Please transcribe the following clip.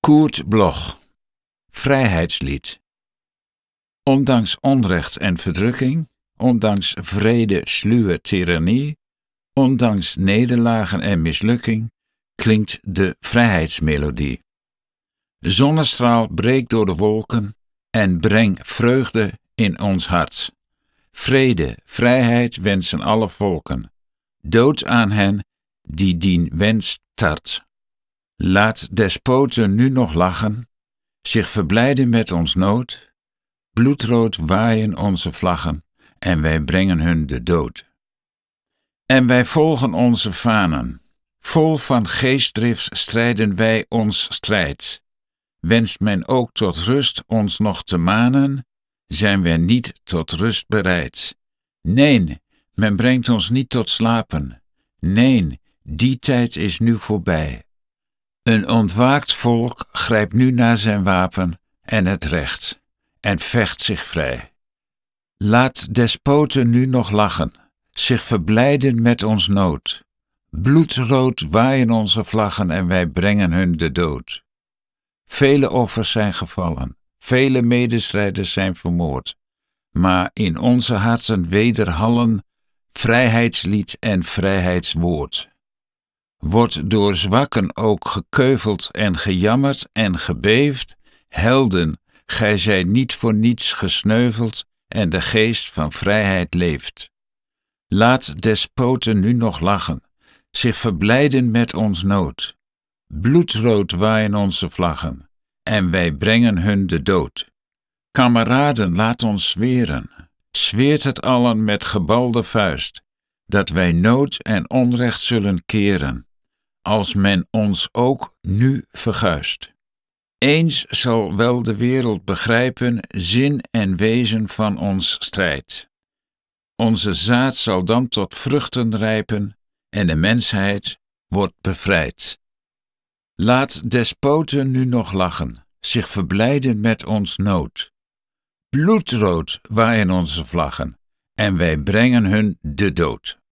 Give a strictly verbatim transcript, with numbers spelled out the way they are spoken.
Koert Bloch, Vrijheidslied. Ondanks onrecht en verdrukking, ondanks vrede, sluwe tirannie, ondanks nederlagen en mislukking, klinkt de vrijheidsmelodie. De zonnestraal breekt door de wolken en breng vreugde in ons hart. Vrede, vrijheid wensen alle volken. Dood aan hen die dien wens tart. Laat despoten nu nog lachen, zich verblijden met ons nood. Bloedrood waaien onze vlaggen en wij brengen hun de dood. En wij volgen onze vanen. Vol van geestdrift strijden wij ons strijd. Wenst men ook tot rust ons nog te manen, zijn wij niet tot rust bereid. Nee, men brengt ons niet tot slapen. Nee, die tijd is nu voorbij. Een ontwaakt volk grijpt nu naar zijn wapen en het recht, en vecht zich vrij. Laat despoten nu nog lachen, zich verblijden met ons nood. Bloedrood waaien onze vlaggen en wij brengen hun de dood. Vele offers zijn gevallen, vele medestrijders zijn vermoord, maar in onze harten wederhallen vrijheidslied en vrijheidswoord. Wordt door zwakken ook gekeuveld en gejammerd en gebeefd, helden, gij zijt niet voor niets gesneuveld en de geest van vrijheid leeft. Laat despoten nu nog lachen, zich verblijden met ons nood. Bloedrood waaien onze vlaggen, en wij brengen hun de dood. Kameraden, laat ons zweren, zweert het allen met gebalde vuist, dat wij nood en onrecht zullen keren, als men ons ook nu verguist. Eens zal wel de wereld begrijpen zin en wezen van ons strijd. Onze zaad zal dan tot vruchten rijpen en de mensheid wordt bevrijd. Laat despoten nu nog lachen, zich verblijden met ons nood. Bloedrood waaien onze vlaggen en wij brengen hun de dood.